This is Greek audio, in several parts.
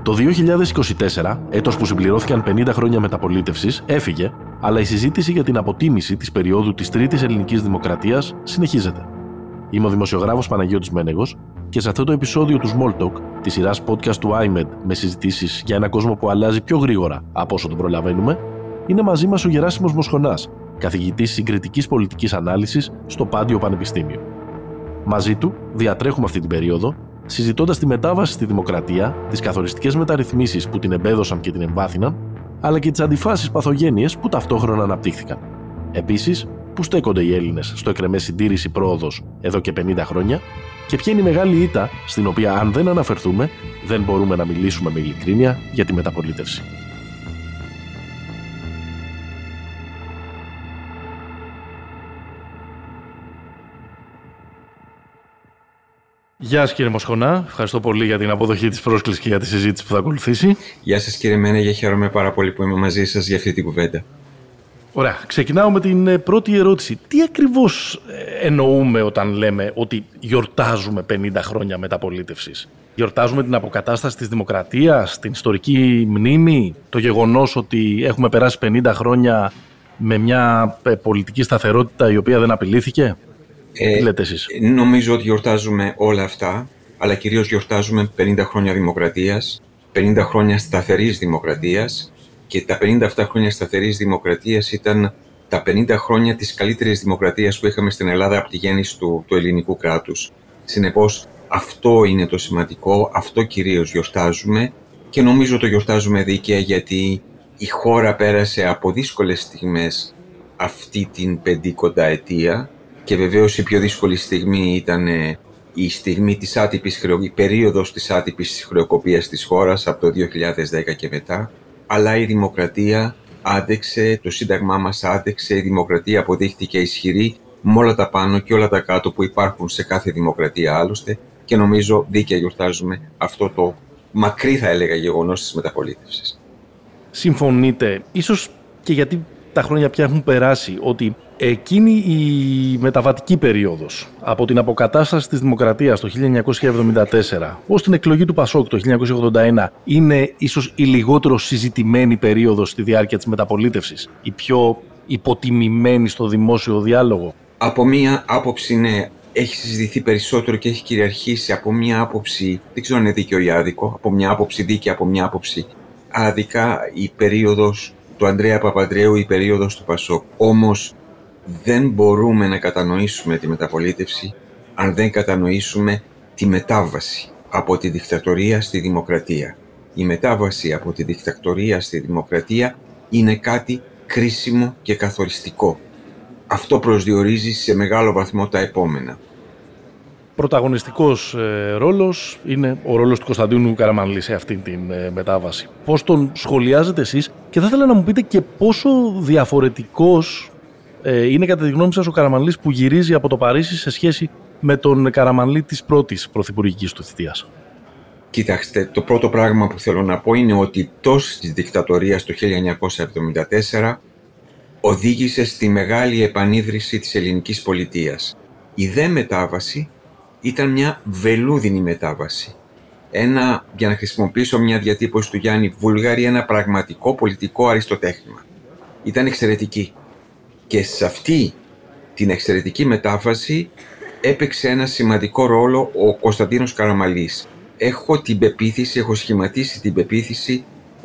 Το 2024, έτος που συμπληρώθηκαν 50 χρόνια μεταπολίτευσης, έφυγε, αλλά η συζήτηση για την αποτίμηση της περίοδου της Τρίτης Ελληνικής Δημοκρατίας συνεχίζεται. Είμαι ο δημοσιογράφος Παναγιώτης Μένεγος και σε αυτό το επεισόδιο του Small Talk, της σειράς podcast του IMED με συζητήσεις για ένα κόσμο που αλλάζει πιο γρήγορα από όσο τον προλαβαίνουμε, είναι μαζί μας ο Γεράσιμος Μοσχονάς, καθηγητής συγκριτικής πολιτικής ανάλυσης στο Πάντιο Πανεπιστήμιο. Μαζί του διατρέχουμε αυτή την περίοδο, συζητώντας τη μετάβαση στη δημοκρατία, τις καθοριστικές μεταρρυθμίσεις που την εμπέδωσαν και την εμβάθυναν, αλλά και τις αντιφάσεις παθογένειες που ταυτόχρονα αναπτύχθηκαν. Επίσης, πού στέκονται οι Έλληνες στο εκρεμές συντήρηση πρόοδος εδώ και 50 χρόνια και ποια είναι η μεγάλη ήττα στην οποία, αν δεν αναφερθούμε, δεν μπορούμε να μιλήσουμε με ειλικρίνεια για τη μεταπολίτευση. Γεια σας κύριε Μοσχονά, ευχαριστώ πολύ για την αποδοχή της πρόσκλησης και για τη συζήτηση που θα ακολουθήσει. Γεια σας κύριε Μένεγε, χαίρομαι πάρα πολύ που είμαι μαζί σας για αυτή την κουβέντα. Ωραία, ξεκινάω με την πρώτη ερώτηση. Τι ακριβώς εννοούμε όταν λέμε ότι γιορτάζουμε 50 χρόνια μεταπολίτευσης? Γιορτάζουμε την αποκατάσταση της δημοκρατίας, την ιστορική μνήμη, το γεγονός ότι έχουμε περάσει 50 χρόνια με μια πολιτική σταθερότητα η οποία δεν απειλήθηκε? Τι λέτε εσείς? Νομίζω ότι γιορτάζουμε όλα αυτά, αλλά κυρίως γιορτάζουμε 50 χρόνια δημοκρατίας, 50 χρόνια σταθερής δημοκρατίας, και τα 57 χρόνια σταθερής δημοκρατίας ήταν τα 50 χρόνια της καλύτερης δημοκρατίας που είχαμε στην Ελλάδα από τη γέννηση του ελληνικού κράτους. Συνεπώς, αυτό είναι το σημαντικό, αυτό κυρίως γιορτάζουμε και νομίζω το γιορτάζουμε δίκαια γιατί η χώρα πέρασε από δύσκολες στιγμές αυτή την 50 ετία. Και βεβαίως η πιο δύσκολη στιγμή ήταν η στιγμή της η περίοδος της άτυπης χρεοκοπίας της χώρας από το 2010 και μετά. Αλλά η δημοκρατία άντεξε, το σύνταγμά μας άντεξε, η δημοκρατία αποδείχτηκε ισχυρή με όλα τα πάνω και όλα τα κάτω που υπάρχουν σε κάθε δημοκρατία άλλωστε και νομίζω δίκαια γιορτάζουμε αυτό το μακρύ θα έλεγα γεγονός της μεταπολίτευσης. Συμφωνείτε, ίσως και γιατί τα χρόνια πια έχουν περάσει, ότι εκείνη η μεταβατική περίοδος από την αποκατάσταση της δημοκρατίας το 1974 ως την εκλογή του Πασόκ το 1981 είναι ίσως η λιγότερο συζητημένη περίοδος στη διάρκεια της μεταπολίτευσης, η πιο υποτιμημένη στο δημόσιο διάλογο? Από μία άποψη ναι, έχει συζητηθεί περισσότερο και έχει κυριαρχήσει από μία άποψη, δεν ξέρω αν είναι δίκαιο ή άδικο, από μία άποψη δίκαια, από μία άποψη άδικα η περίοδος του Ανδρέα Παπανδρέου, η περίοδος του Πασόκ. Όμως δεν μπορούμε να κατανοήσουμε τη μεταπολίτευση αν δεν κατανοήσουμε τη μετάβαση από τη δικτατορία στη δημοκρατία. Η μετάβαση από τη δικτατορία στη δημοκρατία είναι κάτι κρίσιμο και καθοριστικό. Αυτό προσδιορίζει σε μεγάλο βαθμό τα επόμενα. Πρωταγωνιστικός ρόλος είναι ο ρόλος του Κωνσταντίνου Καραμανλή σε αυτήν την μετάβαση. Πώς τον σχολιάζετε εσείς και θα ήθελα να μου πείτε και πόσο διαφορετικός είναι κατά τη γνώμη σας ο Καραμανλής που γυρίζει από το Παρίσι σε σχέση με τον Καραμανλή της πρώτης πρωθυπουργικής του θητείας? Κοιτάξτε, το πρώτο πράγμα που θέλω να πω είναι ότι η πτώση της δικτατορίας το 1974 οδήγησε στη μεγάλη επανίδρυση της ελληνικής πολιτείας. Η δε μετάβαση ήταν μια βελούδινη μετάβαση. Για να χρησιμοποιήσω μια διατύπωση του Γιάννη Βούλγαρη, ένα πραγματικό πολιτικό αριστοτέχνημα. Ήταν εξαιρετική. Και σε αυτή την εξαιρετική μετάβαση έπαιξε ένα σημαντικό ρόλο ο Κωνσταντίνος Καραμανλής. Έχω σχηματίσει την πεποίθηση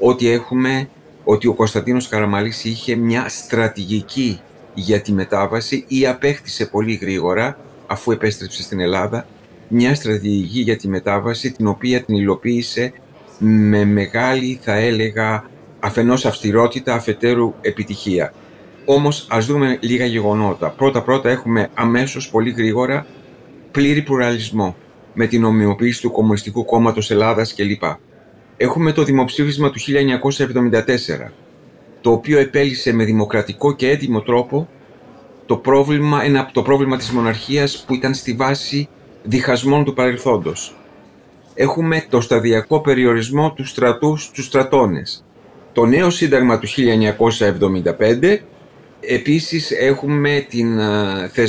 ότι ο Κωνσταντίνος Καραμανλής είχε μια στρατηγική για τη μετάβαση ή απέκτησε πολύ γρήγορα, αφού επέστρεψε στην Ελλάδα, μια στρατηγική για τη μετάβαση την οποία την υλοποίησε με μεγάλη, θα έλεγα, αφενός αυστηρότητα, αφετέρου επιτυχία. Όμως ας δούμε λίγα γεγονότα. Πρώτα έχουμε αμέσως πολύ γρήγορα πλήρη πλουραλισμό με την ομοιοποίηση του Κομμουνιστικού Κόμματος Ελλάδας κλπ. Έχουμε το δημοψήφισμα του 1974, το οποίο επέλυσε με δημοκρατικό και έντιμο τρόπο το πρόβλημα της μοναρχίας που ήταν στη βάση διχασμών του παρελθόντος. Έχουμε το σταδιακό περιορισμό του στρατού στους στρατώνες. Το νέο σύνταγμα του 1975, επίσης έχουμε την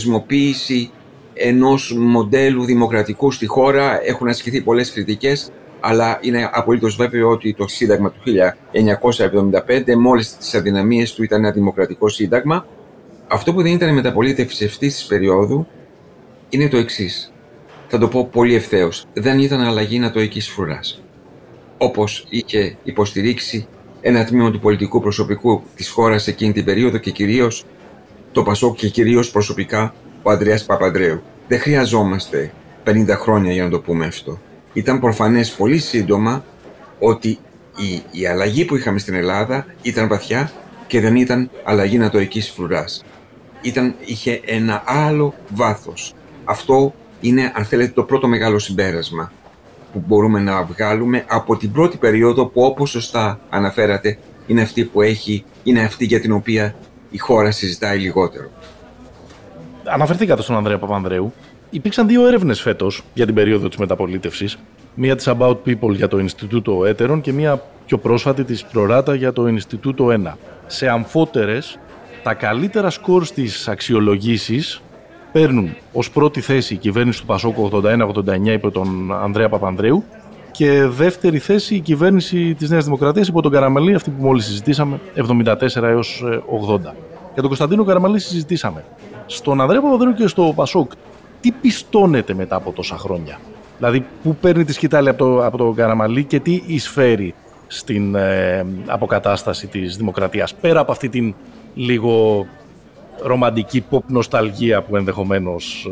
θεσμοποίηση ενός μοντέλου δημοκρατικού στη χώρα. Έχουν ασκηθεί πολλές κριτικές, αλλά είναι απολύτως βέβαιο ότι το Σύνταγμα του 1975, μόλις τις αδυναμίες του, ήταν ένα δημοκρατικό σύνταγμα. Αυτό που δεν ήταν η μεταπολίτευση αυτής της περίοδου είναι το εξής. Θα το πω πολύ ευθέως. Δεν ήταν αλλαγή νατοικής φρουράς. Όπως είχε υποστηρίξει ένα τμήμα του πολιτικού προσωπικού της χώρας εκείνη την περίοδο και κυρίως το Πασόκ και κυρίως προσωπικά ο Ανδρέας Παπανδρέου. Δεν χρειαζόμαστε 50 χρόνια για να το πούμε αυτό. Ήταν προφανές πολύ σύντομα ότι η αλλαγή που είχαμε στην Ελλάδα ήταν βαθιά και δεν ήταν αλλαγή νατοικής φρουράς. Είχε ένα άλλο βάθος. Αυτό είναι, αν θέλετε, το πρώτο μεγάλο συμπέρασμα που μπορούμε να βγάλουμε από την πρώτη περίοδο που, όπως σωστά αναφέρατε, είναι αυτή για την οποία η χώρα συζητάει λιγότερο. Αναφερθήκατε στον Ανδρέα Παπανδρέου. Υπήρξαν 2 έρευνες φέτος για την περίοδο της μεταπολίτευσης. Μία της About People για το Ινστιτούτο Έτερον και μία πιο πρόσφατη της Προράτα για το Ινστιτούτο 1. Σε αμφότερες, τα καλύτερα σκορ στις αξιολογήσεις παίρνουν ως πρώτη θέση η κυβέρνηση του Πασόκ 81-89 υπό τον Ανδρέα Παπανδρέου και δεύτερη θέση η κυβέρνηση της Νέας Δημοκρατίας υπό τον Καραμαλή, αυτή που μόλις συζητήσαμε, 74-80. Για τον Κωνσταντίνο Καραμαλή συζητήσαμε. Στον Ανδρέα Παπανδρέου και στο Πασόκ, τι πιστώνεται μετά από τόσα χρόνια? Δηλαδή, πού παίρνει τη σκητάλη από τον Καραμαλή και τι εισφέρει στην αποκατάσταση της δημοκρατίας, πέρα από αυτή την λίγο ρομαντική pop νοσταλγία που ενδεχομένως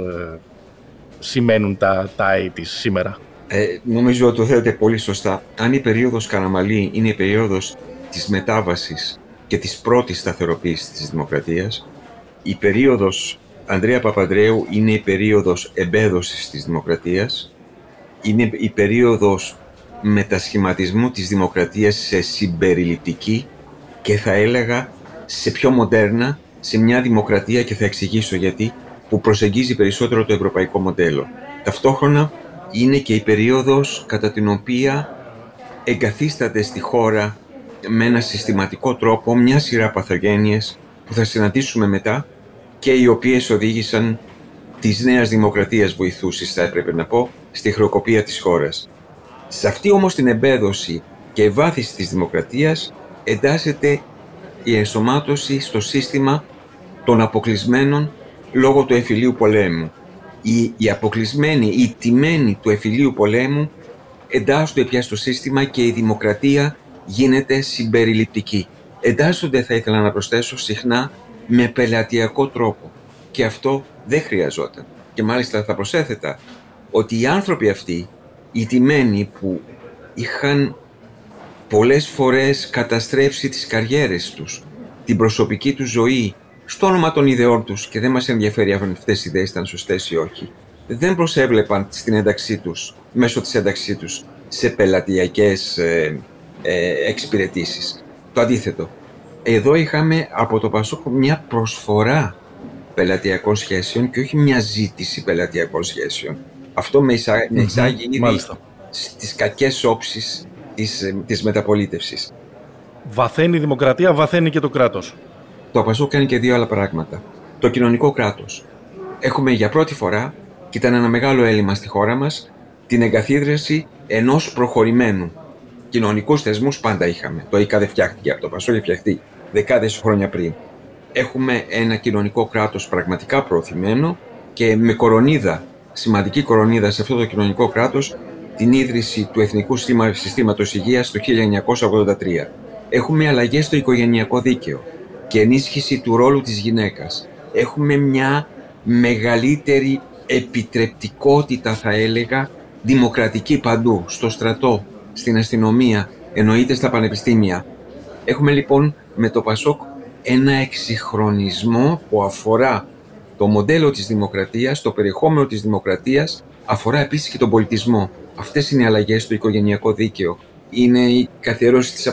σημαίνουν τα έτη σήμερα? Νομίζω ότι το θέλετε πολύ σωστά. Αν η περίοδος Καραμαλή είναι η περίοδος της μετάβασης και της πρώτης σταθεροποίησης της δημοκρατίας, η περίοδος Ανδρέα Παπανδρέου είναι η περίοδος εμπέδωσης της δημοκρατίας, είναι η περίοδος μετασχηματισμού της δημοκρατίας σε συμπεριληπτική και θα έλεγα σε πιο μοντέρνα, σε μια δημοκρατία, και θα εξηγήσω γιατί, που προσεγγίζει περισσότερο το ευρωπαϊκό μοντέλο. Ταυτόχρονα είναι και η περίοδος κατά την οποία εγκαθίσταται στη χώρα με ένα συστηματικό τρόπο μια σειρά παθογένειες που θα συναντήσουμε μετά και οι οποίες οδήγησαν της Νέας Δημοκρατίας βοηθούσης, θα έπρεπε να πω, στη χρεοκοπία της χώρας. Σε αυτή όμως την εμπέδωση και ευάθυνση της δημοκρατίας εντάσσεται η ενσωμάτωση στο σύστημα των αποκλεισμένων λόγω του εμφυλίου πολέμου. Οι αποκλεισμένοι, οι τιμένοι του εμφυλίου πολέμου εντάσσονται πια στο σύστημα και η δημοκρατία γίνεται συμπεριληπτική. Εντάσσονται, θα ήθελα να προσθέσω, συχνά με πελατειακό τρόπο. Και αυτό δεν χρειαζόταν. Και μάλιστα θα προσέθετα ότι οι άνθρωποι αυτοί, οι τιμένοι που είχαν πολλές φορές καταστρέψει τις καριέρες τους, την προσωπική τους ζωή, στο όνομα των ιδεών τους, και δεν μας ενδιαφέρει αν αυτές οι ιδέες ήταν σωστές ή όχι, δεν προσέβλεπαν στην ένταξή τους, μέσω της ένταξής τους, σε πελατειακές εξυπηρετήσεις. Το αντίθετο. Εδώ είχαμε από το Πασόκ μια προσφορά πελατειακών σχέσεων και όχι μια ζήτηση πελατειακών σχέσεων. Αυτό με εισάγει ήδη στις κακές όψεις της μεταπολίτευσης. Βαθαίνει η δημοκρατία, βαθαίνει και το κράτος. Το Πασόκ κάνει και 2 άλλα πράγματα. Το κοινωνικό κράτος. Έχουμε για πρώτη φορά, και ήταν ένα μεγάλο έλλειμμα στη χώρα μας, την εγκαθίδρυση ενός προχωρημένου. Κοινωνικούς θεσμούς πάντα είχαμε. Το ΙΚΑ δεν φτιάχτηκε από το Πασόκ, είχε φτιαχτεί δεκάδες χρόνια πριν. Έχουμε ένα κοινωνικό κράτος πραγματικά προωθημένο και με κορονίδα, σημαντική κορονίδα σε αυτό το κοινωνικό κράτος, την ίδρυση του Εθνικού Συστήματος Υγείας το 1983. Έχουμε αλλαγές στο οικογενειακό δίκαιο και ενίσχυση του ρόλου της γυναίκας. Έχουμε μια μεγαλύτερη επιτρεπτικότητα, θα έλεγα, δημοκρατική παντού, στο στρατό, στην αστυνομία, εννοείται στα πανεπιστήμια. Έχουμε λοιπόν με το Πασόκ ένα εξυγχρονισμό που αφορά το μοντέλο της δημοκρατίας, το περιεχόμενο της δημοκρατίας, αφορά επίσης και τον πολιτισμό. Αυτές είναι οι αλλαγές στο οικογενειακό δίκαιο. Είναι η καθιέρωση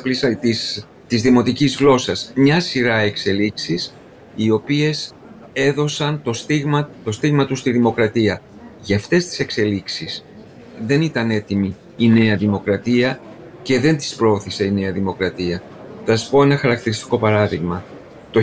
της δημοτικής γλώσσας. Μια σειρά εξελίξεις οι οποίες έδωσαν το στίγμα τους στη δημοκρατία. Για αυτές τις εξελίξεις δεν ήταν έτοιμη η Νέα Δημοκρατία και δεν τις προώθησε η Νέα Δημοκρατία. Θα σας πω ένα χαρακτηριστικό παράδειγμα. Το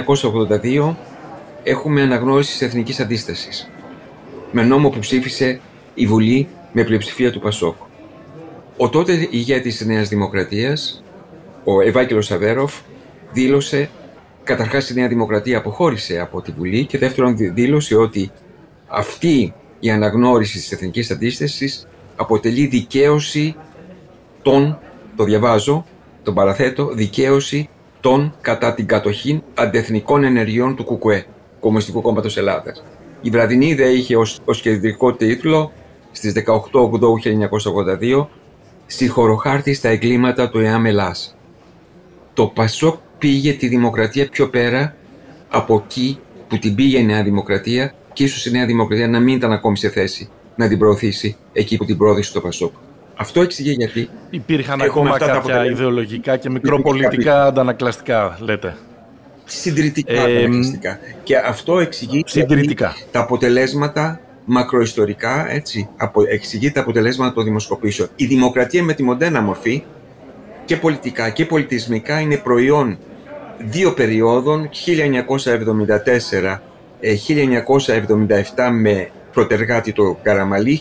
1982 έχουμε αναγνώριση της εθνικής αντίστασης με νόμο που ψήφισε η Βουλή με πλειοψηφία του Πασόκ. Ο τότε ηγέτης της Νέας Δημοκρατίας, ο Ευάγγελος Αβέροφ, δήλωσε, καταρχάς η Νέα Δημοκρατία αποχώρησε από τη Βουλή και δεύτερον δήλωσε ότι αυτή η αναγνώριση της εθνικής αντίστασης αποτελεί δικαίωση των, το διαβάζω, τον παραθέτω, δικαίωση των κατά την κατοχή αντεθνικών ενεργειών του ΚΚΕ, Κομμουνιστικού Κόμματος Ελλάδας. Η βραδινή ιδέα είχε ως κεντρικό τίτλο στις 18 Οκτώβρου 1982 «Συγχωροχάρτη στα εγκλήματα του ΕΑΜ Ελλάς». Το ΠΑΣΟΚ πήγε τη δημοκρατία πιο πέρα από εκεί που την πήγε η Νέα Δημοκρατία και ίσως η Νέα Δημοκρατία να μην ήταν ακόμη σε θέση να την προωθήσει εκεί που την προώθησε το ΠΑΣΟΚ. Αυτό εξηγεί γιατί υπήρχαν ακόμα κάποια ιδεολογικά και μικροπολιτικά αντανακλαστικά, λέτε. Συντηρητικά αντανακλαστικά. Και αυτό εξηγεί τα αποτελέσματα μακροϊστορικά, έτσι, εξηγεί τα αποτελέσματα των δημοσκοπήσεων. Η δημοκρατία με τη μοντέρνα μορφή και πολιτικά και πολιτισμικά είναι προϊόν δύο περιόδων, 1974-1977 με πρωτεργάτη το Καραμαλή,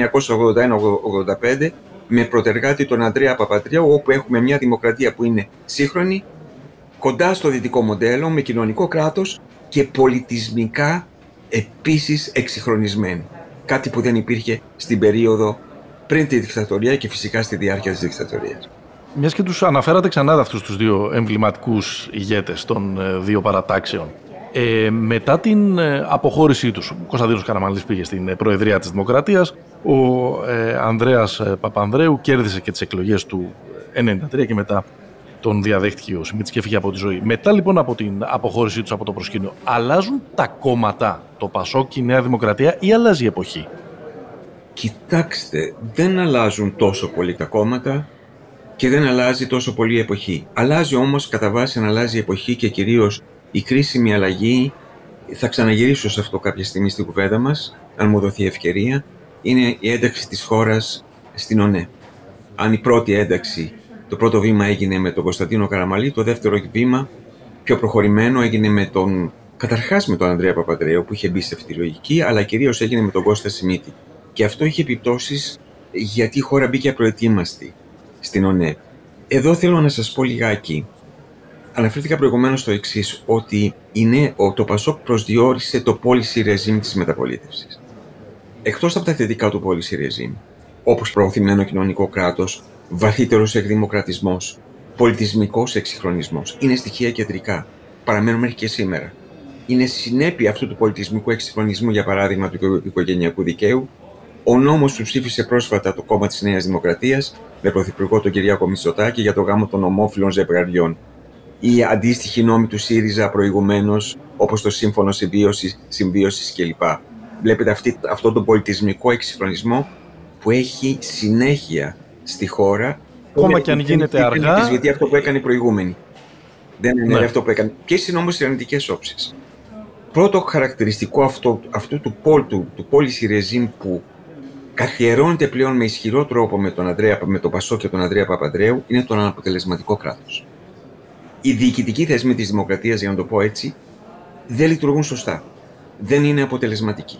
1981-85 με πρωτεργάτη τον Ανδρέα Παπαντρέου, όπου έχουμε μια δημοκρατία που είναι σύγχρονη, κοντά στο δυτικό μοντέλο, με κοινωνικό κράτος και πολιτισμικά επίσης εξυγχρονισμένη. Κάτι που δεν υπήρχε στην περίοδο πριν τη δικτατορία και φυσικά στη διάρκεια της δικτατορίας. Μιας και τους αναφέρατε ξανά αυτούς τους δύο εμβληματικούς ηγέτες των δύο παρατάξεων. Μετά την αποχώρησή τους, ο Κωνσταντίνος Καραμαλής πήγε στην Προεδρία της Δημοκρατίας, ο Ανδρέας Παπανδρέου κέρδισε και τις εκλογές του 1993 και μετά τον διαδέχτηκε ο Σιμίτης και έφυγε από τη ζωή. Μετά λοιπόν από την αποχώρησή τους από το προσκήνιο, αλλάζουν τα κόμματα, το ΠΑΣΟΚ και η Νέα Δημοκρατία, ή αλλάζει η εποχή? Κοιτάξτε, δεν αλλάζουν τόσο πολύ τα κόμματα και δεν αλλάζει τόσο πολύ η εποχή. Αλλάζει όμως, κατά βάση αλλάζει η εποχή και κυρίως η κρίσιμη αλλαγή, θα ξαναγυρίσω σε αυτό κάποια στιγμή στην κουβέντα μας, αν μου δοθεί ευκαιρία, είναι η ένταξη της χώρας στην ΟΝΕ. Αν η πρώτη ένταξη, το πρώτο βήμα έγινε με τον Κωνσταντίνο Καραμαλή, το δεύτερο βήμα, πιο προχωρημένο, έγινε καταρχάς με τον Ανδρέα Παπαντρέου που είχε μπει σε αυτή τη λογική, αλλά κυρίως έγινε με τον Κώστα Σιμίτη. Και αυτό είχε επιπτώσεις γιατί η χώρα μπήκε απροετοίμαστη στην ΟΝΕ. Εδώ θέλω να σας πω λιγάκι. Αναφέρθηκα προηγουμένως στο εξής, ότι το ΠΑΣΟΚ προσδιορίσε το policy regime της μεταπολίτευσης. Εκτός από τα θετικά του policy regime, όπως προωθημένο κοινωνικό κράτος, βαθύτερος εκδημοκρατισμός, πολιτισμικός εξυγχρονισμός, είναι στοιχεία κεντρικά. Παραμένουν μέχρι και σήμερα. Είναι συνέπεια αυτού του πολιτισμικού εξυγχρονισμού, για παράδειγμα, του οικογενειακού δικαίου, ο νόμος που ψήφισε πρόσφατα το κόμμα της Νέας Δημοκρατίας με πρωθυπουργό τον Κυριάκο Μητσοτάκη για το γάμο των ομόφυλων ζευγαριών. Ή αντίστοιχοι νόμοι του ΣΥΡΙΖΑ προηγουμένως, όπως το Σύμφωνο Συμβίωσης κλπ. Βλέπετε αυτό τον πολιτισμικό εξυγχρονισμό που έχει συνέχεια στη χώρα. Ακόμα και αν γίνεται αργά. Γιατί αυτό που έκανε η προηγούμενη. Δεν είναι αυτό που έκανε. Ποιες είναι όμως οι αρνητικές όψεις? Πρώτο χαρακτηριστικό αυτού του policy regime που καθιερώνεται πλέον με ισχυρό τρόπο με τον ΠΑΣΟΚ και τον Ανδρέα Παπαντρέου είναι το αναποτελεσματικό κράτος. Οι διοικητικοί θεσμοί της δημοκρατίας, για να το πω έτσι, δεν λειτουργούν σωστά. Δεν είναι αποτελεσματικοί.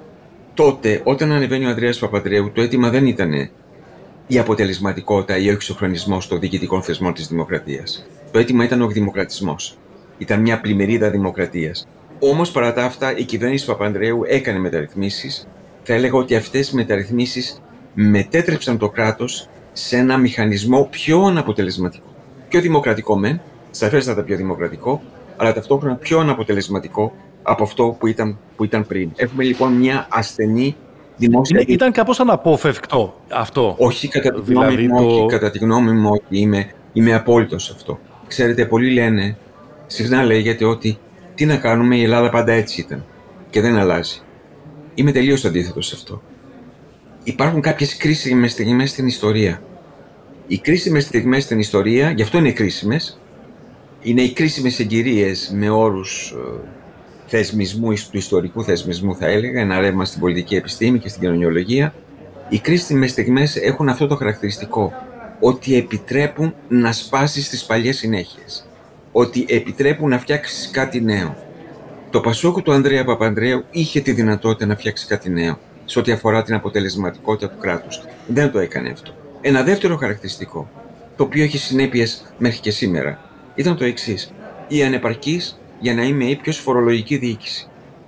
Τότε, όταν ανεβαίνει ο Ανδρέας Παπαντρέου, το αίτημα δεν ήταν η αποτελεσματικότητα ή ο εξυγχρονισμός των διοικητικών θεσμών της δημοκρατίας. Το αίτημα ήταν ο εκδημοκρατισμός. Ήταν μια πλημμυρίδα δημοκρατίας. Όμως, παρά τα αυτά, η κυβέρνηση Παπανδρέου έκανε μεταρρυθμίσεις. Θα έλεγα ότι αυτές οι μεταρρυθμίσεις μετέτρεψαν το κράτος σε ένα μηχανισμό πιο αναποτελεσματικό. Πιο δημοκρατικό μεν, σαφέστατα πιο δημοκρατικό, αλλά ταυτόχρονα πιο αναποτελεσματικό από αυτό που ήταν πριν. Έχουμε λοιπόν μια ασθενή δημόσια... Ήταν κάπως αναπόφευκτο αυτό. Όχι, κατά τη γνώμη μου, όχι, είμαι απόλυτος σε αυτό. Ξέρετε, πολλοί λένε, συχνά λέγεται ότι τι να κάνουμε, η Ελλάδα πάντα έτσι ήταν και δεν αλλάζει. Είμαι τελείως αντίθετος σε αυτό. Υπάρχουν κάποιες κρίσιμες στιγμές στην ιστορία. Οι κρίσιμες στιγμές στην ιστορία, γι' αυτό είναι κρίσιμες, είναι οι κρίσιμες συγκυρίες με όρους θεσμισμού, του ιστορικού θεσμισμού θα έλεγα, ένα ρεύμα στην πολιτική επιστήμη και στην κοινωνιολογία. Οι κρίσιμες στιγμές έχουν αυτό το χαρακτηριστικό, ότι επιτρέπουν να σπάσεις τις παλιές συνέχειες, ότι επιτρέπουν να φτιάξεις κάτι νέο. Το ΠΑΣΟΚ του Ανδρέα Παπανδρέου είχε τη δυνατότητα να φτιάξει κάτι νέο σε ό,τι αφορά την αποτελεσματικότητα του κράτους. Δεν το έκανε αυτό. Ένα δεύτερο χαρακτηριστικό, το οποίο έχει συνέπειες μέχρι και σήμερα, ήταν το εξής: η ανεπαρκής, για να είμαι ήπιος, φορολογική διοίκηση.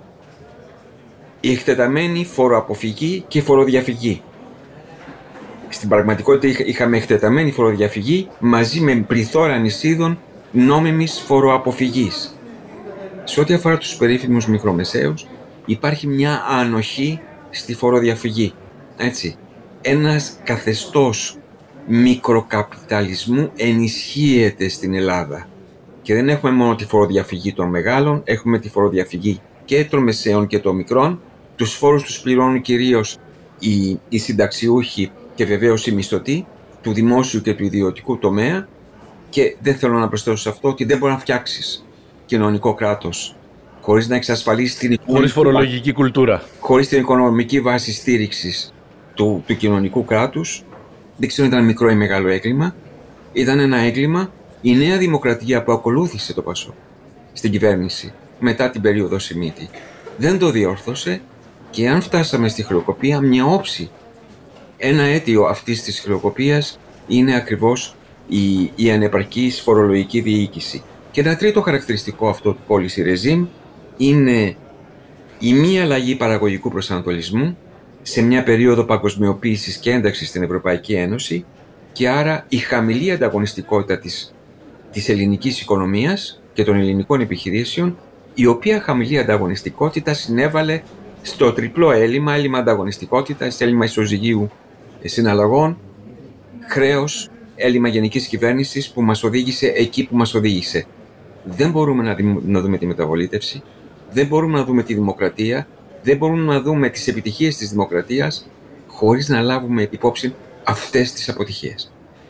Η εκτεταμένη φοροαποφυγή και φοροδιαφυγή. Στην πραγματικότητα είχαμε εκτεταμένη φοροδιαφυγή μαζί με πληθώρα νησίδων νόμιμης φοροαποφυγής. Σε ό,τι αφορά τους περίφημους μικρομεσαίους, υπάρχει μια ανοχή στη φοροδιαφυγή. Έτσι. Ένας καθεστώς μικροκαπιταλισμού ενισχύεται στην Ελλάδα. Και δεν έχουμε μόνο τη φοροδιαφυγή των μεγάλων, έχουμε τη φοροδιαφυγή και των μεσαίων και των μικρών. Τους φόρους τους πληρώνουν κυρίως οι συνταξιούχοι και βεβαίως οι μισθωτοί του δημόσιου και του ιδιωτικού τομέα. Και δεν θέλω να προσθέσω σε αυτό ότι δεν μπορεί να φτιάξεις κοινωνικό κράτος χωρίς να εξασφαλίσεις την φορολογική κουλτούρα. Χωρίς την οικονομική βάση στήριξης του κοινωνικού κράτους. Δεν ξέρω αν ήταν μικρό ή μεγάλο έγκλημα. Ήταν ένα έγκλημα η Νέα Δημοκρατία που ακολούθησε το ΠΑΣΟΚ στην κυβέρνηση μετά την περίοδο Σιμίτη. Δεν το διόρθωσε και αν φτάσαμε στη χρεοκοπία, μια όψη, ένα αίτιο αυτής της χρεοκοπίας είναι ακριβώς η ανεπαρκής φορολογική διοίκηση. Και ένα τρίτο χαρακτηριστικό αυτό του policy regime είναι η μη αλλαγή παραγωγικού προσανατολισμού σε μια περίοδο παγκοσμιοποίησης και ένταξης στην Ευρωπαϊκή Ένωση και άρα η χαμηλή ανταγωνιστικότητα της ελληνικής οικονομίας και των ελληνικών επιχειρήσεων, η οποία χαμηλή ανταγωνιστικότητα συνέβαλε στο τριπλό έλλειμμα ανταγωνιστικότητας, έλλειμμα ισοζυγίου συναλλαγών, χρέος, έλλειμμα γενικής κυβέρνησης που μας οδήγησε εκεί που μας οδήγησε. Δεν μπορούμε να δούμε τη μεταβολίτευση, δεν μπορούμε να δούμε τη δημοκρατία, δεν μπορούμε να δούμε τις επιτυχίες της δημοκρατίας χωρίς να λάβουμε υπόψη αυτές τις αποτυχίες.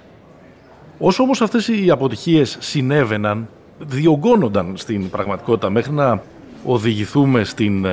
Όσο όμως αυτές οι αποτυχίες συνέβαιναν, διωγγώνονταν στην πραγματικότητα μέχρι να οδηγηθούμε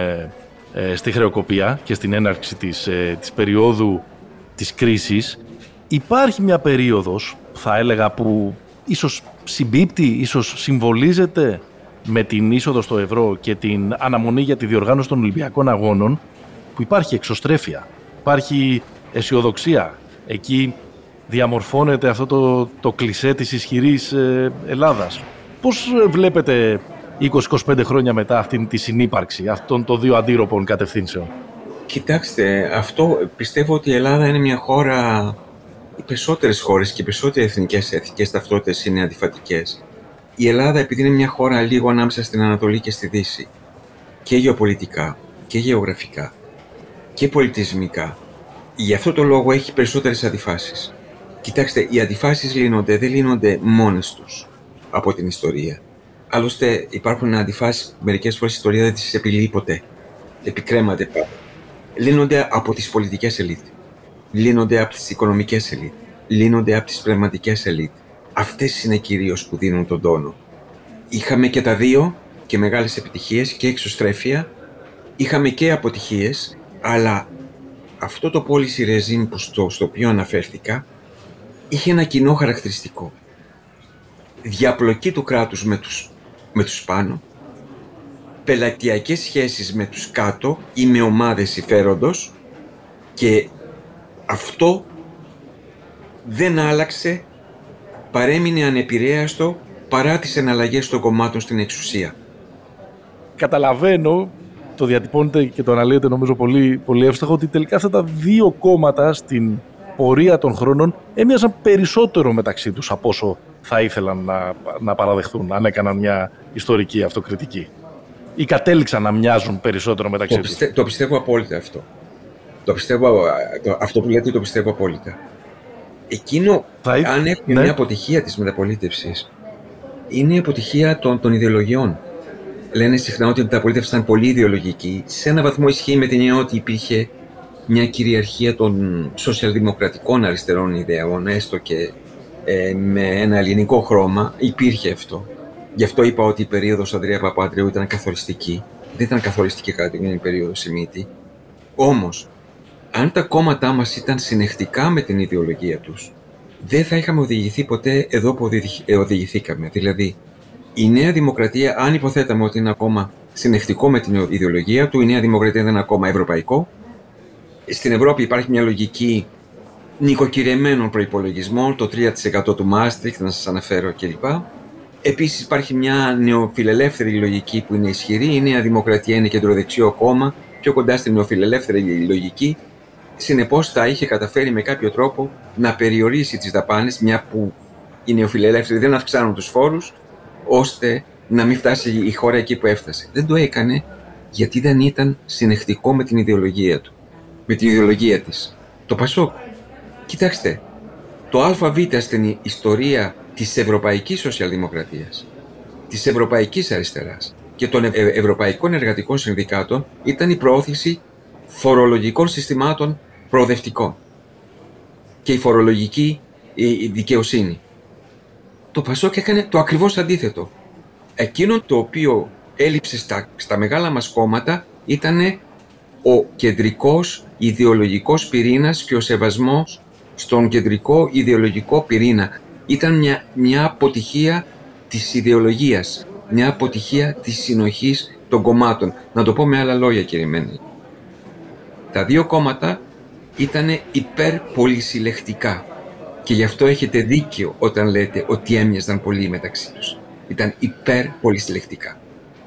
στη χρεοκοπία και στην έναρξη της περίοδου της κρίσης, υπάρχει μια περίοδος, θα έλεγα, που ίσως συμπίπτει, ίσως συμβολίζεται με την είσοδο στο ευρώ και την αναμονή για τη διοργάνωση των Ολυμπιακών Αγώνων, που υπάρχει εξωστρέφεια, υπάρχει αισιοδοξία. Εκεί διαμορφώνεται αυτό το κλισέ της ισχυρής Ελλάδας. Πώς βλέπετε 20-25 χρόνια μετά αυτήν τη συνύπαρξη αυτών των δύο αντίρροπων κατευθύνσεων? Κοιτάξτε, αυτό πιστεύω ότι η Ελλάδα είναι μια χώρα, οι περισσότερες χώρες και οι περισσότερες εθνικές ταυτότητες είναι αντιφατικές. Η Ελλάδα, επειδή είναι μια χώρα λίγο ανάμεσα στην Ανατολή και στη Δύση, και γεωπολιτικά και γεωγραφικά και πολιτισμικά, γι' αυτό το λόγο έχει περισσότερες αντιφάσεις. Κοιτάξτε, οι αντιφάσεις δεν λύνονται μόνες τους από την ιστορία. Άλλωστε, υπάρχουν αντιφάσεις που μερικές φορές η ιστορία δεν τις επιλύει ποτέ. Επικρέμαται πάντα. Λύνονται από τις πολιτικές ελίτ. Λύνονται από τις οικονομικές ελίτ. Λύνονται από τις πνευματικές ελίτ. Αυτές είναι κυρίως που δίνουν τον τόνο. Είχαμε και τα δύο, και μεγάλες επιτυχίες και εξωστρέφεια. Είχαμε και αποτυχίες, αλλά αυτό το policy regime στο οποίο αναφέρθηκα είχε ένα κοινό χαρακτηριστικό. Διαπλοκή του κράτους με τους πάνω, πελατειακές σχέσεις με τους κάτω ή με ομάδες συμφέροντος, και αυτό δεν άλλαξε, παρέμεινε ανεπηρέαστο παρά τις εναλλαγές των κομμάτων στην εξουσία. Καταλαβαίνω, το διατυπώνετε και το αναλύετε νομίζω πολύ, πολύ εύστοχα, ότι τελικά αυτά τα δύο κόμματα στην πορεία των χρόνων έμοιαζαν περισσότερο μεταξύ τους από όσο θα ήθελαν να παραδεχθούν αν έκαναν μια ιστορική αυτοκριτική, ή κατέληξαν να μοιάζουν περισσότερο μεταξύ τους. Το πιστεύω απόλυτα αυτό. Αυτό που λέτε το πιστεύω απόλυτα. Εκείνο, αν έχουμε μια αποτυχία της μεταπολίτευσης, είναι η αποτυχία των ιδεολογιών. Λένε συχνά ότι η μεταπολίτευση ήταν πολύ ιδεολογική. Σε έναν βαθμό ισχύει με την έννοια ότι υπήρχε μια κυριαρχία των σοσιαλδημοκρατικών αριστερών ιδεών, έστω και με ένα ελληνικό χρώμα. Υπήρχε αυτό. Γι' αυτό είπα ότι η περίοδος Ανδρέα Παπανδρέου ήταν καθοριστική. Δεν ήταν καθοριστική κατά την περίοδο Σιμίτη. Όμως, αν τα κόμματά μας ήταν συνεχτικά με την ιδεολογία τους, δεν θα είχαμε οδηγηθεί ποτέ εδώ που οδηγηθήκαμε. Δηλαδή, η Νέα Δημοκρατία, αν υποθέταμε ότι είναι ακόμα συνεχτικό με την ιδεολογία του, η Νέα Δημοκρατία δεν είναι ακόμα ευρωπαϊκό. Στην Ευρώπη υπάρχει μια λογική νοικοκυρεμένων προϋπολογισμών, το 3% του Μάστριχτ, να σας αναφέρω κλπ. Επίσης υπάρχει μια νεοφιλελεύθερη λογική που είναι ισχυρή. Η Νέα Δημοκρατία είναι κεντροδεξιό κόμμα, πιο κοντά στην νεοφιλελεύθερη λογική. Συνεπώς θα είχε καταφέρει με κάποιο τρόπο να περιορίσει τις δαπάνες, μια που οι νεοφιλελεύθεροι δεν αυξάνουν τους φόρους, ώστε να μην φτάσει η χώρα εκεί που έφτασε. Δεν το έκανε γιατί δεν ήταν συνεχτικό με την ιδεολογία του, με την ιδεολογία της. Το Πασόκ. Κοιτάξτε, το ΑΒ στην ιστορία της Ευρωπαϊκής Σοσιαλδημοκρατίας, της Ευρωπαϊκής Αριστεράς και των Ευρωπαϊκών Εργατικών Συνδικάτων ήταν η προώθηση φορολογικών συστημάτων προοδευτικών και η φορολογική δικαιοσύνη. Το Πασόκ έκανε το ακριβώς αντίθετο. Εκείνο το οποίο έλειψε στα μεγάλα μας κόμματα ήταν ο κεντρικός ιδεολογικός πυρήνας και ο σεβασμός στον κεντρικό ιδεολογικό πυρήνα. Ήταν μια αποτυχία της ιδεολογίας, μια αποτυχία της συνοχής των κομμάτων. Να το πω με άλλα λόγια, κύριε Μέννη. Τα δύο κόμματα ήταν υπερπολυσυλλεκτικά και γι' αυτό έχετε δίκιο όταν λέτε ότι έμοιαζαν πολύ μεταξύ τους. Ήταν υπερπολυσυλλεκτικά.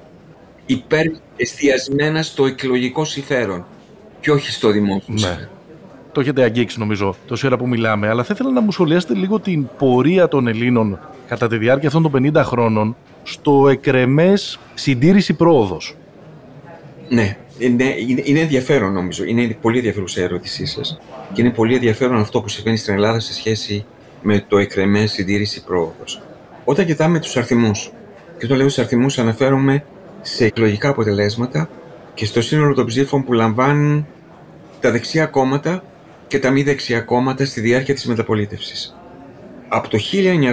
Υπερεστιασμένα στο εκλογικό συμφέρον και όχι στο δημόσιο συμφέρον. Το έχετε αγγίξει νομίζω τόση ώρα που μιλάμε, αλλά θα ήθελα να μου σχολιάσετε λίγο την πορεία των Ελλήνων κατά τη διάρκεια αυτών των 50 χρόνων στο εκρεμές συντήρηση πρόοδος. Ναι, είναι ενδιαφέρον νομίζω. Είναι πολύ ενδιαφέρουσα η ερώτησή σας και είναι πολύ ενδιαφέρον αυτό που συμβαίνει στην Ελλάδα σε σχέση με το εκρεμές συντήρηση πρόοδος. Όταν κοιτάμε τους αριθμούς, και όταν λέω στους αριθμούς αναφέρομαι σε εκλογικά αποτελέσματα και στο σύνολο των ψήφων που λαμβάνουν τα δεξιά κόμματα και τα μη δεξιά κόμματα στη διάρκεια της μεταπολίτευσης. Από το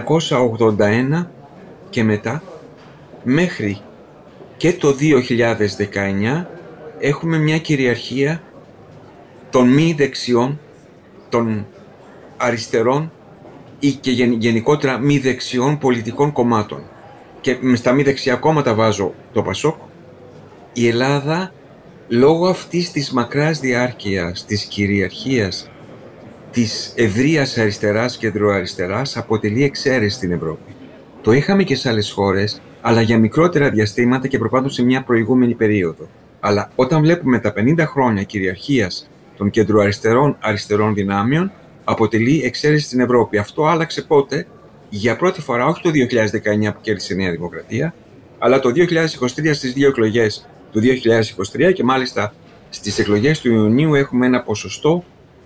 1981 και μετά μέχρι και το 2019 έχουμε μια κυριαρχία των μη δεξιών, των αριστερών ή και γενικότερα μη δεξιών πολιτικών κομμάτων. Και στα μη δεξιά κόμματα βάζω το Πασόκ. Η Ελλάδα, λόγω αυτής της μακράς διάρκειας, της κυριαρχίας, της ευρείας αριστεράς και κεντροαριστεράς, αποτελεί εξαίρεση στην Ευρώπη. Το είχαμε και σε άλλες χώρες, αλλά για μικρότερα διαστήματα και προπάντων σε μια προηγούμενη περίοδο. Αλλά όταν βλέπουμε τα 50 χρόνια κυριαρχίας των κεντροαριστερών δυνάμεων, αποτελεί εξαίρεση στην Ευρώπη. Αυτό άλλαξε πότε? Για πρώτη φορά, όχι το 2019 που κέρδισε η Νέα Δημοκρατία, αλλά το 2023 στις δύο εκλογές του 2023 και μάλιστα στις εκλογές του Ιουνίου έχουμε ένα ποσοστό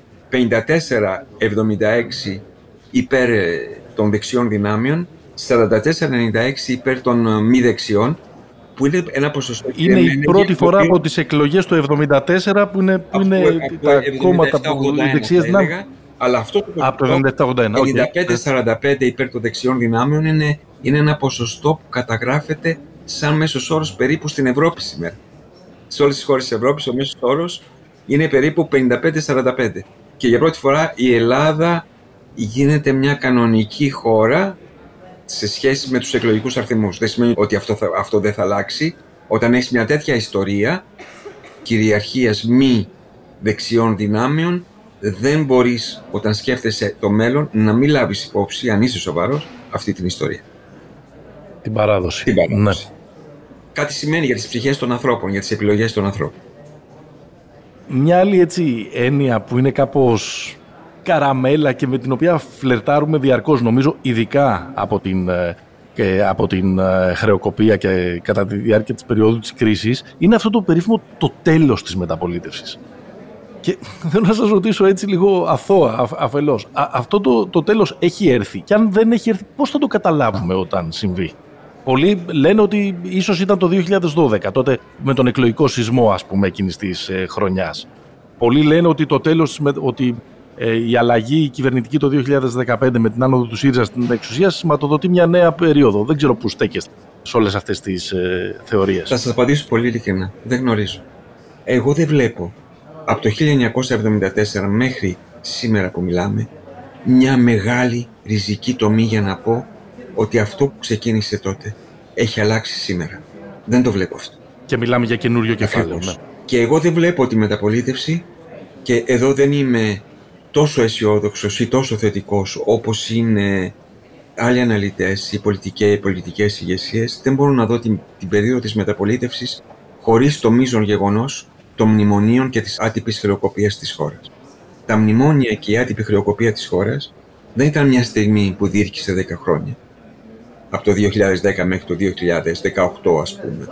54-76 υπέρ των δεξιών δυνάμεων, 44-96 υπέρ των μη δεξιών, που είναι ένα ποσοστό... Είναι η πρώτη φορά από τις εκλογές του 1974 που είναι τα κόμματα που οι δεξιές δυνάμεις. Αλλά αυτό το 55-45 υπέρ των δεξιών δυνάμεων είναι ένα ποσοστό που καταγράφεται σαν μέσος όρος περίπου στην Ευρώπη σήμερα. Σε όλες τις χώρες της Ευρώπης ο μέσος όρος είναι περίπου 55-45. Και για πρώτη φορά η Ελλάδα γίνεται μια κανονική χώρα σε σχέση με τους εκλογικούς αριθμούς. Δεν σημαίνει ότι αυτό δεν θα αλλάξει. Όταν έχεις μια τέτοια ιστορία κυριαρχίας μη δεξιών δυνάμεων, δεν μπορείς όταν σκέφτεσαι το μέλλον να μην λάβεις υπόψη, αν είσαι σοβαρός, αυτή την ιστορία. Την παράδοση. Ναι. Κάτι σημαίνει για τις ψυχές των ανθρώπων, για τις επιλογές των ανθρώπων. Μια άλλη έτσι έννοια που είναι κάπως καραμέλα και με την οποία φλερτάρουμε διαρκώς, νομίζω, ειδικά από την χρεοκοπία και κατά τη διάρκεια της περίοδου της κρίσης, είναι αυτό το περίφημο το τέλος της μεταπολίτευσης. Και θέλω να σας ρωτήσω έτσι λίγο αθώα, αφελώς. Αυτό το τέλος έχει έρθει και αν δεν έχει έρθει, πώς θα το καταλάβουμε όταν συμβεί? Πολλοί λένε ότι ίσως ήταν το 2012, τότε με τον εκλογικό σεισμό, ας πούμε, εκείνης της χρονιάς. Πολλοί λένε ότι το τέλος, ότι η αλλαγή κυβερνητική το 2015 με την άνοδο του ΣΥΡΙΖΑ στην εξουσία σηματοδοτεί μια νέα περίοδο. Δεν ξέρω πού στέκεστε σε όλες αυτές τις θεωρίες. Θα σας απαντήσω πολύ ειλικρινά. Δεν γνωρίζω. Εγώ δεν βλέπω από το 1974 μέχρι σήμερα που μιλάμε μια μεγάλη ριζική τομή για να πω ότι αυτό που ξεκίνησε τότε έχει αλλάξει σήμερα. Δεν το βλέπω αυτό. Και μιλάμε για καινούριο κεφάλαιο. Ναι. Και εγώ δεν βλέπω τη μεταπολίτευση, και εδώ δεν είμαι τόσο αισιόδοξος ή τόσο θετικός όπως είναι άλλοι αναλυτές ή πολιτικές ηγεσίες. Δεν μπορώ να δω την περίοδο της μεταπολίτευσης χωρίς το μείζον γεγονός των μνημονίων και της άτυπης χρεοκοπίας της χώρας. Τα μνημόνια και η άτυπη χρεοκοπία της χώρας δεν ήταν μια στιγμή που διήρκησε 10 χρόνια. Από το 2010 μέχρι το 2018, ας πούμε.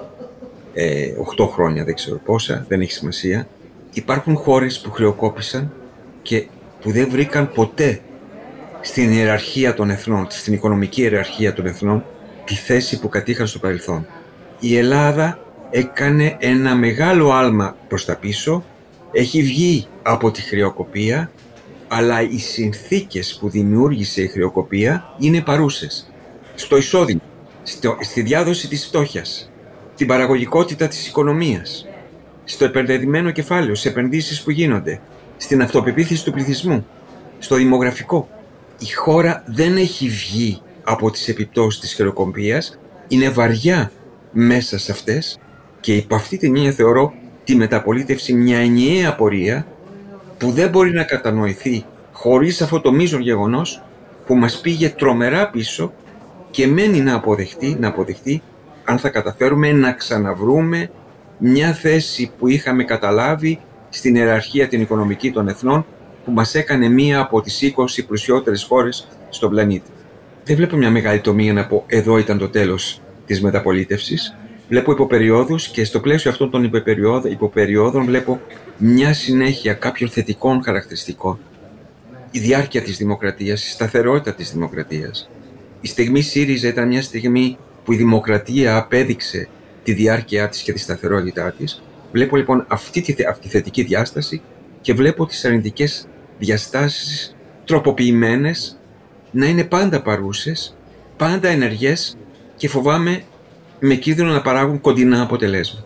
8 χρόνια, δεν ξέρω πόσα, δεν έχει σημασία. Υπάρχουν χώρες που χρεοκόπησαν και που δεν βρήκαν ποτέ στην ιεραρχία των εθνών, στην οικονομική ιεραρχία των εθνών, τη θέση που κατήχαν στο παρελθόν. Η Ελλάδα έκανε ένα μεγάλο άλμα προς τα πίσω, έχει βγει από τη χρεοκοπία, αλλά οι συνθήκες που δημιούργησε η χρεοκοπία είναι παρούσες. Στο εισόδημα, στη διάδοση της φτώχειας, στην παραγωγικότητα της οικονομίας, στο επενδυμένο κεφάλαιο, στις επενδύσεις που γίνονται, στην αυτοπεποίθηση του πληθυσμού, στο δημογραφικό. Η χώρα δεν έχει βγει από τις επιπτώσεις της χρεοκοπίας, είναι βαριά μέσα σε αυτές και υπό αυτή την έννοια θεωρώ τη μεταπολίτευση μια ενιαία πορεία που δεν μπορεί να κατανοηθεί χωρίς αυτό το μείζον γεγονός που μας πήγε τρομερά πίσω και μένει να αποδεχτεί αν θα καταφέρουμε να ξαναβρούμε μια θέση που είχαμε καταλάβει στην ιεραρχία την οικονομική των εθνών που μας έκανε μία από τις 20 πλουσιότερες χώρες στον πλανήτη. Δεν βλέπω μια μεγάλη τομή για να πω εδώ ήταν το τέλος της μεταπολίτευσης. Βλέπω υποπεριόδους και στο πλαίσιο αυτών των υποπεριόδων βλέπω μια συνέχεια κάποιων θετικών χαρακτηριστικών. Η διάρκεια της δημοκρατίας, η σταθερότητα της δημοκρατίας. Η στιγμή ΣΥΡΙΖΑ ήταν μια στιγμή που η δημοκρατία απέδειξε τη διάρκεια της και τη σταθερότητά της. Βλέπω λοιπόν αυτή τη θετική διάσταση και βλέπω τις αρνητικές διαστάσεις τροποποιημένες να είναι πάντα παρούσες, πάντα ενεργές και φοβάμαι με κίνδυνο να παράγουν κοντινά αποτελέσματα.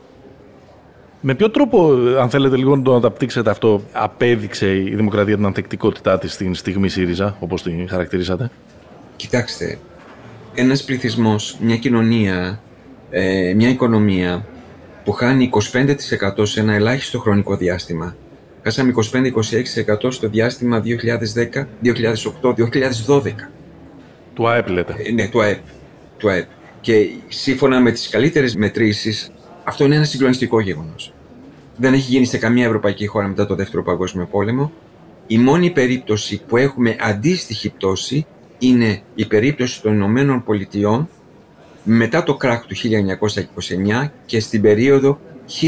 Με ποιο τρόπο, αν θέλετε λίγο να το αναπτύξετε αυτό, απέδειξε η δημοκρατία την ανθεκτικότητά της στην στιγμή ΣΥΡΙΖΑ, όπως την χαρακτηρίσατε? Κοιτάξτε, ένας πληθυσμός, μια κοινωνία, μια οικονομία που χάνει 25% σε ένα ελάχιστο χρονικό διάστημα. Χάσαμε 25-26% στο διάστημα 2010, 2008, 2012. Του ΑΕΠ λέτε. Ναι, του ΑΕΠ. Και σύμφωνα με τις καλύτερες μετρήσεις, αυτό είναι ένα συγκλονιστικό γεγονός. Δεν έχει γίνει σε καμία ευρωπαϊκή χώρα μετά το Δεύτερο Παγκόσμιο Πόλεμο. Η μόνη περίπτωση που έχουμε αντίστοιχη πτώση είναι η περίπτωση των Ηνωμένων Πολιτειών μετά το κράχ του 1929 και στην περίοδο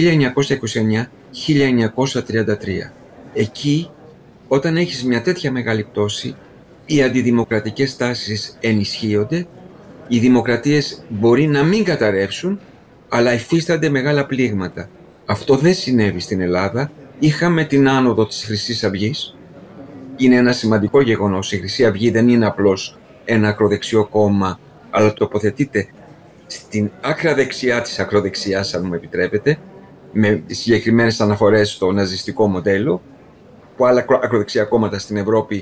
1929-1933. Εκεί, όταν έχεις μια τέτοια μεγάλη πτώση, οι αντιδημοκρατικές τάσεις ενισχύονται, οι δημοκρατίες μπορεί να μην καταρρεύσουν, αλλά υφίστανται μεγάλα πλήγματα. Αυτό δεν συνέβη στην Ελλάδα. Είχαμε την άνοδο της Χρυσής Αυγής. Είναι ένα σημαντικό γεγονός. Η Χρυσή Αυγή δεν είναι απλώς ένα ακροδεξιό κόμμα, αλλά τοποθετείται στην άκρα δεξιά της ακροδεξιάς, αν μου επιτρέπετε, με συγκεκριμένες αναφορές στο ναζιστικό μοντέλο, που άλλα ακροδεξιά κόμματα στην Ευρώπη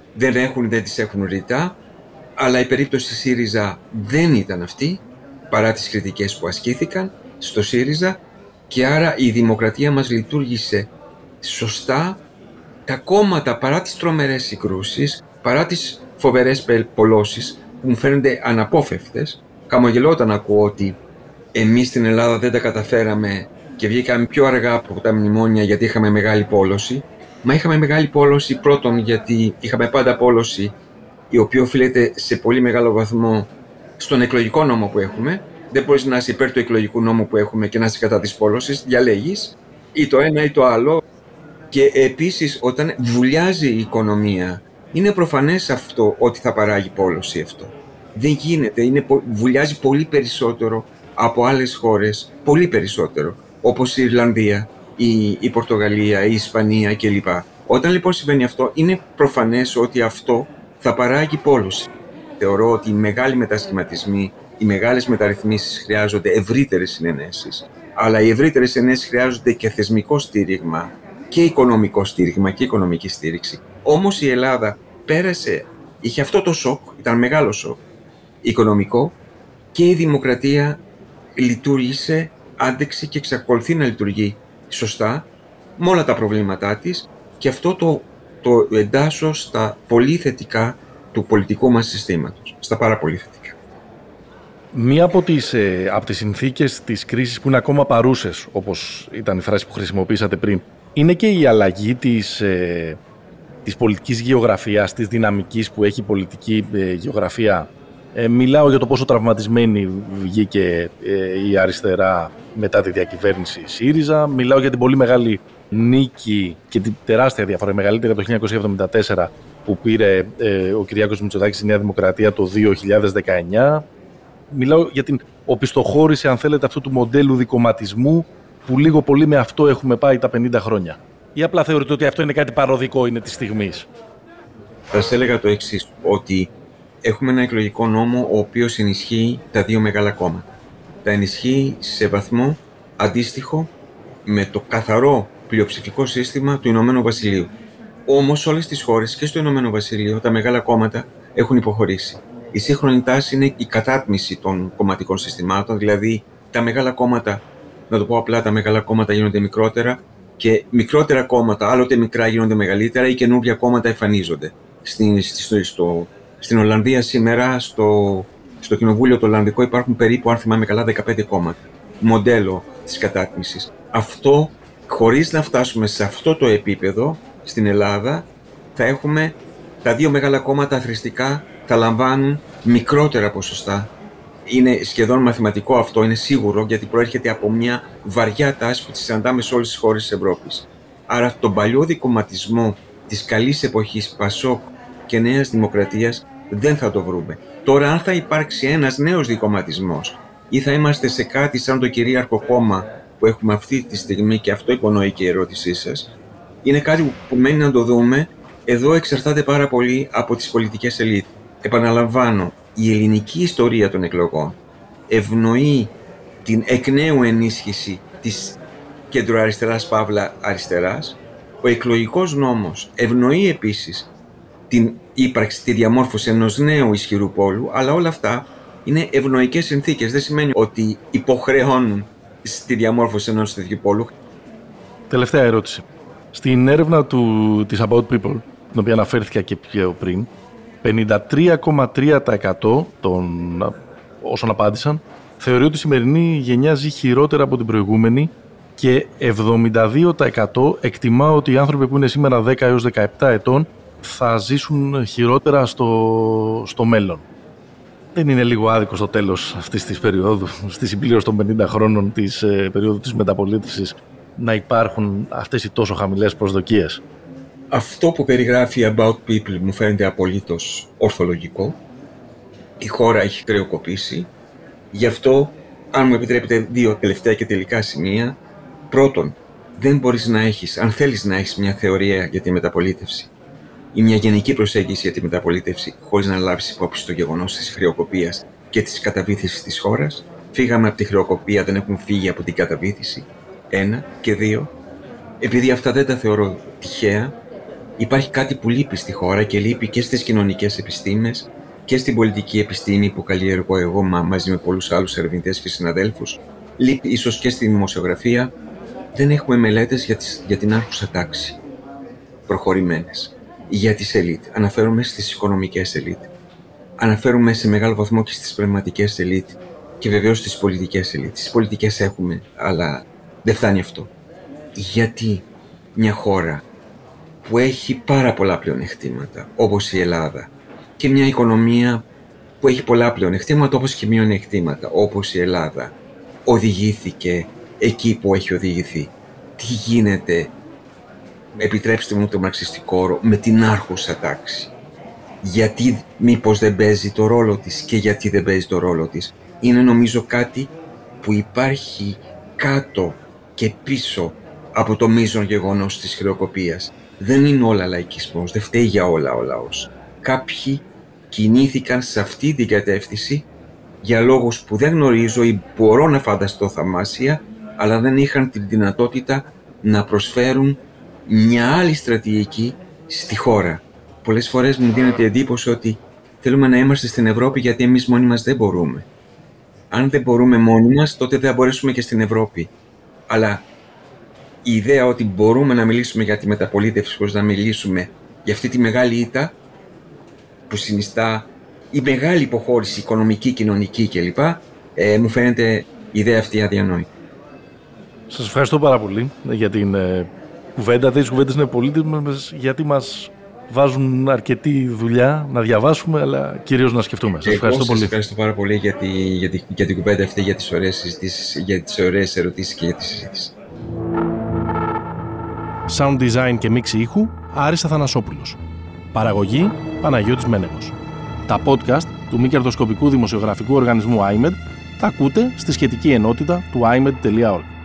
δεν τις έχουν ρητά, αλλά η περίπτωση της ΣΥΡΙΖΑ δεν ήταν αυτή, παρά τις κριτικές που ασκήθηκαν στο ΣΥΡΙΖΑ, και άρα η δημοκρατία μας λειτουργήσε σωστά. Τα κόμματα, παρά τις τρομερές συγκρούσεις, παρά τις φοβερές πολλώσεις που μου φαίνονται αναπόφευκτες, χαμογελώ όταν ακούω ότι εμείς στην Ελλάδα δεν τα καταφέραμε και βγήκαμε πιο αργά από τα μνημόνια γιατί είχαμε μεγάλη πόλωση. Μα είχαμε μεγάλη πόλωση πρώτον γιατί είχαμε πάντα πόλωση η οποία οφείλεται σε πολύ μεγάλο βαθμό στον εκλογικό νόμο που έχουμε. Δεν μπορείς να είσαι υπέρ του εκλογικού νόμου που έχουμε και να είσαι κατά της πόλωσης. Διαλέγεις ή το ένα ή το άλλο. Και επίσης όταν βουλιάζει η οικονομία, είναι προφανές αυτό ότι θα παράγει πόλωση αυτό. Δεν γίνεται, βουλιάζει πολύ περισσότερο από άλλες χώρες, πολύ περισσότερο, όπως η Ιρλανδία, η Πορτογαλία, η Ισπανία κλπ. Όταν λοιπόν συμβαίνει αυτό, είναι προφανές ότι αυτό θα παράγει πόλωση. Θεωρώ ότι οι μεγάλοι μετασχηματισμοί, οι μεγάλες μεταρρυθμίσεις χρειάζονται ευρύτερες συνενέσεις, αλλά οι ευρύτερες συνενέσεις χρειάζονται και θεσμικό στήριγμα και οικονομικό στήριγμα και οικονομική στήριξη. Όμως η Ελλάδα είχε αυτό το σοκ, ήταν μεγάλο σοκ οικονομικό, και η δημοκρατία λειτουργήσε, άντεξε και εξακολουθεί να λειτουργεί σωστά με όλα τα προβλήματά της, και αυτό το το εντάσσω στα πολύ θετικά του πολιτικού μας συστήματος, στα πάρα πολύ θετικά. Μία από τις συνθήκες της κρίσης που είναι ακόμα παρούσες, όπως ήταν η φράση που χρησιμοποίησατε πριν, είναι και η αλλαγή της πολιτικής γεωγραφίας, της δυναμικής που έχει η πολιτική γεωγραφία. Μιλάω για το πόσο τραυματισμένη βγήκε η αριστερά μετά τη διακυβέρνηση ΣΥΡΙΖΑ. Μιλάω για την πολύ μεγάλη νίκη και την τεράστια διαφορά, μεγαλύτερη από το 1974 που πήρε ο Κυριάκος Μητσοτάκης στη Νέα Δημοκρατία το 2019. Μιλάω για την οπισθοχώρηση, αν θέλετε, αυτού του μοντέλου δικομματισμού που λίγο πολύ με αυτό έχουμε πάει τα 50 χρόνια. Ή απλά θεωρείτε ότι αυτό είναι κάτι παροδικό, είναι της στιγμής? Θα σας έλεγα το εξής, ότι έχουμε ένα εκλογικό νόμο ο οποίος ενισχύει τα δύο μεγάλα κόμματα. Τα ενισχύει σε βαθμό αντίστοιχο με το καθαρό πλειοψηφικό σύστημα του Ηνωμένου Βασιλείου. Όμως όλες τις χώρες και στο Ηνωμένο Βασίλειο τα μεγάλα κόμματα έχουν υποχωρήσει. Η σύγχρονη τάση είναι η κατάτμιση των κομματικών συστημάτων, δηλαδή τα μεγάλα κόμματα, να το πω απλά, τα μεγάλα κόμματα γίνονται μικρότερα και μικρότερα κόμματα, άλλοτε μικρά, γίνονται μεγαλύτερα ή καινούργια κόμματα εμφανίζονται. Στην Ολλανδία σήμερα, στο κοινοβούλιο το Ολλανδικό, υπάρχουν περίπου, αν θυμάμαι καλά, 15 κόμματα. Μοντέλο της κατάτμισης. Αυτό, χωρίς να φτάσουμε σε αυτό το επίπεδο, στην Ελλάδα, θα έχουμε τα δύο μεγάλα κόμματα αθροιστικά, θα λαμβάνουν μικρότερα ποσοστά. Είναι σχεδόν μαθηματικό αυτό, είναι σίγουρο, γιατί προέρχεται από μια βαριά τάση που τη συναντάμε σε όλες τις χώρες της Ευρώπης. Άρα τον παλιό δικομματισμό της καλής εποχής Πασόκ και Νέας Δημοκρατίας δεν θα το βρούμε. Τώρα, αν θα υπάρξει ένας νέος δικομματισμός ή θα είμαστε σε κάτι σαν το κυρίαρχο κόμμα που έχουμε αυτή τη στιγμή, και αυτό υπονοεί και η ερώτησή σας, είναι κάτι που μένει να το δούμε. Εδώ εξαρτάται πάρα πολύ από τις πολιτικές ελίτ. Επαναλαμβάνω, η ελληνική ιστορία των εκλογών ευνοεί την εκ νέου ενίσχυση της κεντροαριστεράς παύλα αριστεράς. Ο εκλογικός νόμος ευνοεί επίσης την ύπαρξη, τη διαμόρφωση ενός νέου ισχυρού πόλου, αλλά όλα αυτά είναι ευνοϊκές συνθήκες. Δεν σημαίνει ότι υποχρεώνουν στη διαμόρφωση ενός τέτοιου πόλου. Τελευταία ερώτηση. Στην έρευνα της About People, την οποία αναφέρθηκα και πιο πριν, 53,3% των όσων απάντησαν θεωρεί ότι η σημερινή γενιά ζει χειρότερα από την προηγούμενη και 72% εκτιμά ότι οι άνθρωποι που είναι σήμερα 10 έως 17 ετών θα ζήσουν χειρότερα στο μέλλον. Δεν είναι λίγο άδικο στο τέλος αυτής της περίοδου, στη συμπλήρωση των 50 χρόνων της περίοδου της μεταπολίτευσης, να υπάρχουν αυτές οι τόσο χαμηλές προσδοκίες? Αυτό που περιγράφει η About People μου φαίνεται απολύτως ορθολογικό. Η χώρα έχει χρεοκοπήσει. Γι' αυτό, αν μου επιτρέπετε, δύο τελευταία και τελικά σημεία. Πρώτον, δεν μπορείς να έχεις, αν θέλεις να έχεις μια θεωρία για τη μεταπολίτευση ή μια γενική προσέγγιση για τη μεταπολίτευση, χωρίς να λάβεις υπόψη το γεγονός της χρεοκοπίας και της καταβήθησης της χώρας. Φύγαμε από τη χρεοκοπία, δεν έχουμε φύγει από την καταβήθηση. Ένα. Και δύο, επειδή αυτά δεν τα θεωρώ τυχαία, υπάρχει κάτι που λείπει στη χώρα και λείπει και στις κοινωνικές επιστήμες και στην πολιτική επιστήμη που καλλιεργώ εγώ μαζί με πολλούς άλλους ερευνητές και συναδέλφους. Λείπει ίσως και στη δημοσιογραφία. Δεν έχουμε μελέτες για την άρχουσα τάξη προχωρημένες. Για τις ελίτ. Αναφέρομαι στις οικονομικές ελίτ. Αναφέρομαι σε μεγάλο βαθμό και στις πνευματικές ελίτ και βεβαίως στις πολιτικές ελίτ. Τις πολιτικές έχουμε, αλλά δεν φτάνει αυτό. Γιατί μια χώρα που έχει πάρα πολλά πλεονεκτήματα, όπως η Ελλάδα, και μια οικονομία που έχει πολλά πλεονεκτήματα, όπως και μειονεκτήματα, όπως η Ελλάδα, οδηγήθηκε εκεί που έχει οδηγηθεί? Τι γίνεται, επιτρέψτε μου το μαρξιστικό όρο, με την άρχουσα τάξη? Γιατί μήπως δεν παίζει το ρόλο της και γιατί δεν παίζει το ρόλο της? Είναι νομίζω κάτι που υπάρχει κάτω και πίσω από το μείζον γεγονός της χρεοκοπίας. Δεν είναι όλα λαϊκισμός, δεν φταίει για όλα ο λαός. Κάποιοι κινήθηκαν σε αυτή την κατεύθυνση για λόγους που δεν γνωρίζω ή μπορώ να φανταστώ θαυμάσια, αλλά δεν είχαν τη δυνατότητα να προσφέρουν μια άλλη στρατηγική στη χώρα. Πολλές φορές μου δίνεται εντύπωση ότι θέλουμε να είμαστε στην Ευρώπη γιατί εμείς μόνοι μας δεν μπορούμε. Αν δεν μπορούμε μόνοι μας, τότε δεν θα μπορέσουμε και στην Ευρώπη. Αλλά η ιδέα ότι μπορούμε να μιλήσουμε για τη μεταπολίτευση χωρίς να μιλήσουμε για αυτή τη μεγάλη ήττα που συνιστά η μεγάλη υποχώρηση οικονομική, κοινωνική κλπ. Μου φαίνεται η ιδέα αυτή αδιανόητη. Σας ευχαριστώ πάρα πολύ για την κουβέντα. Τις κουβέντες είναι πολύτιμες γιατί μας βάζουν αρκετή δουλειά να διαβάσουμε, αλλά κυρίως να σκεφτούμε. Σας ευχαριστώ πολύ. Σας ευχαριστώ πάρα πολύ για την κουβέντα αυτή, για τις ωραίες συζητήσεις, για τις ωραίες ερωτήσεις και για τη συζήτηση. Sound design και μίξη ήχου Άρης Αθανασόπουλος. Παραγωγή Παναγιώτης Μένεγος. Τα podcast του μη κερδοσκοπικού δημοσιογραφικού οργανισμού IMED τα ακούτε στη σχετική ενότητα του imed.org.